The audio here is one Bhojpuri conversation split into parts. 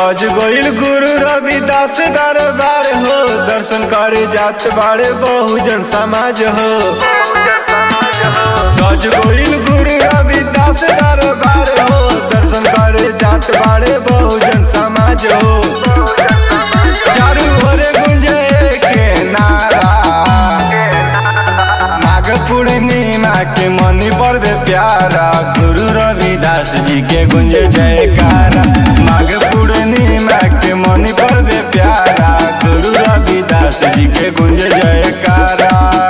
सज गइल गुरु रविदास दरबार हो, दर्शन करे जात बाड़े बहुजन समाज हो। सज गइल गुरु रविदास दरबार हो, दर्शन करे जात बाड़े बहुजन समाज हो। चारू ओर गुंजे के नारा, माघ पूर्णिमा के मनी पर्व प्यारा, गुरु रविदास जी के गुंजे जयकारा। माघ पूर्णिमा के मनी पर्व प्यारा, गुरु रविदास जी के गुंजे जयकारा।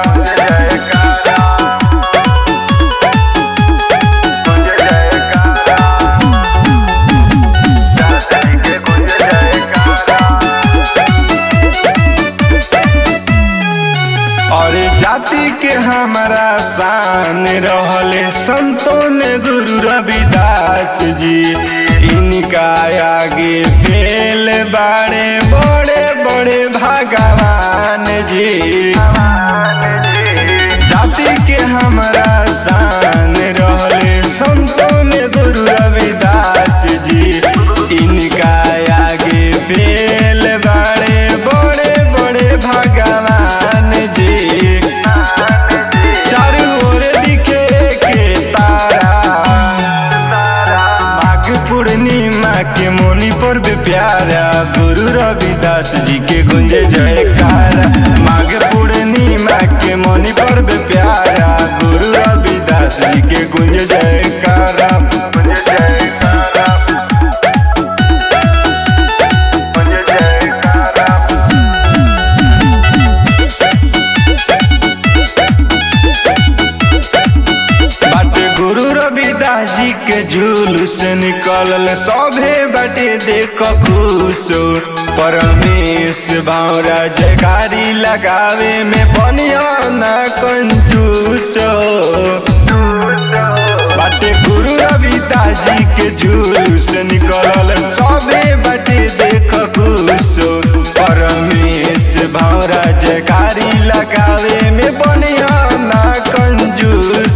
और जाति के हमारा शान रहले संतों ने गुरु रविदास जी, इनका आगे फेल बाड़े बड़े बड़े भगवान जी। जाति के हमारा शान रहले संतों ने गुरु रविदास जी, इनका आगे फेल बाड़े बड़े बड़े भगवान जी। चारू ओर दिखे के तारा, माघ पूर्णिमा के मौनी पर्व प्यारा, गुरु रविदास जी के गुंजे जयकारा। माघ पूर्णिमा के मौनी पर्व प्यारा, गुरु रविदास जी के गुंजे जयकारा। गुरु रविदास जी के जुलूस निकलल सभे बाटे देख खुश, परमेश भावरा जयकारी लगावे में बनिया ना कंजूस। बाटे गुरु रविदास जी के जुलूस निकलल सभे बाटे देख खुश, परमेश भावरा जयकारी लगावे में बनिया ना कंजूस।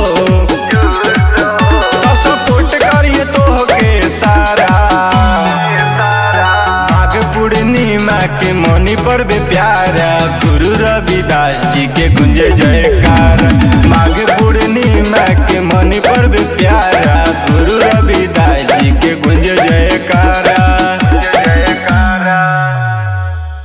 पूर्णिमा के मौनी पर्व प्यारा, गुरु रविदास जी के गुंजे जयकारा।